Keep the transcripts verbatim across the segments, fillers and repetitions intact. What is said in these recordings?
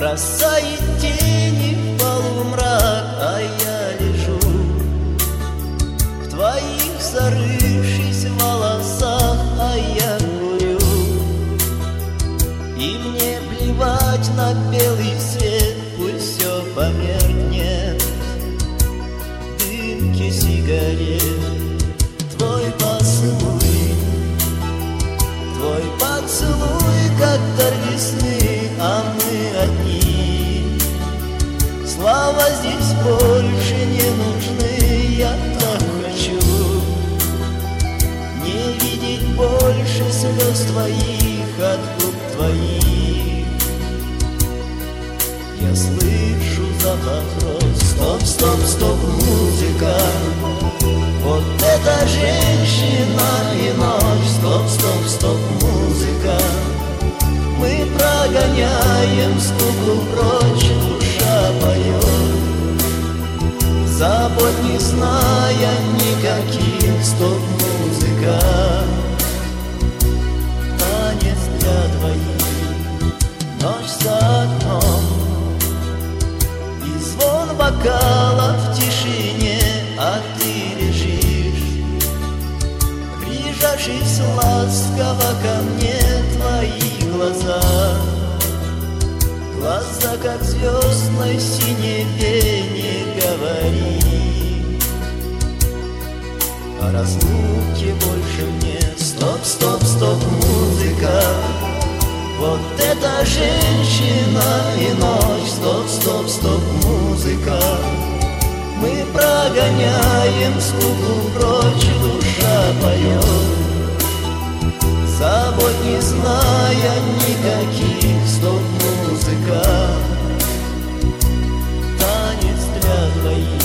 Бросает тени в полумрак, а я лежу в твоих зарывшись волосах, а я курю. И мне плевать на белый свет, пусть все померкнет в дымке сигарет. Твой поцелуй, твой поцелуй, как дар весны, а мы одни. Слова здесь больше не нужны, я так хочу не видеть больше слез твоих от губ твоих. Я слышу запах роз. Стоп, стоп, стоп, музыка. Вот эта женщина и ночь. Стоп, стоп, стоп, музыка. Мы прогоняем скуку прочь, душа поет, забот не зная никаких. Стоп, музыка. Танец для двоих, ночь за окном, и звон бокалов в тишине, а ты лежишь, прижавшись ласково ко мне. Твои глаза, глаза, как звездной синеве, не говори о разлуке больше мне. Стоп, стоп, стоп, музыка. Вот эта женщина и ночь. Стоп, стоп, стоп, музыка. Мы прогоняем скуку прочь, душа поет, забот не зная никаких. Стоп, музыка. Танец для двоих.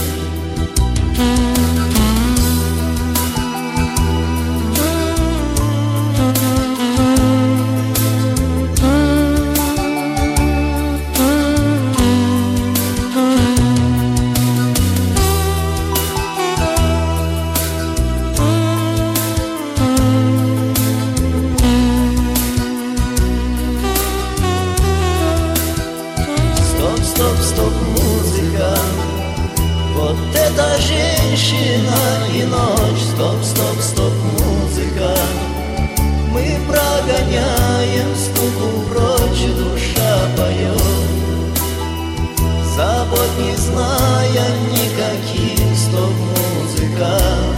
Стоп, стоп, музыка. Вот эта женщина и ночь. Стоп, стоп, стоп, музыка. Мы прогоняем скуку прочь, душа поет, забот не зная никаких. Стоп, музыка.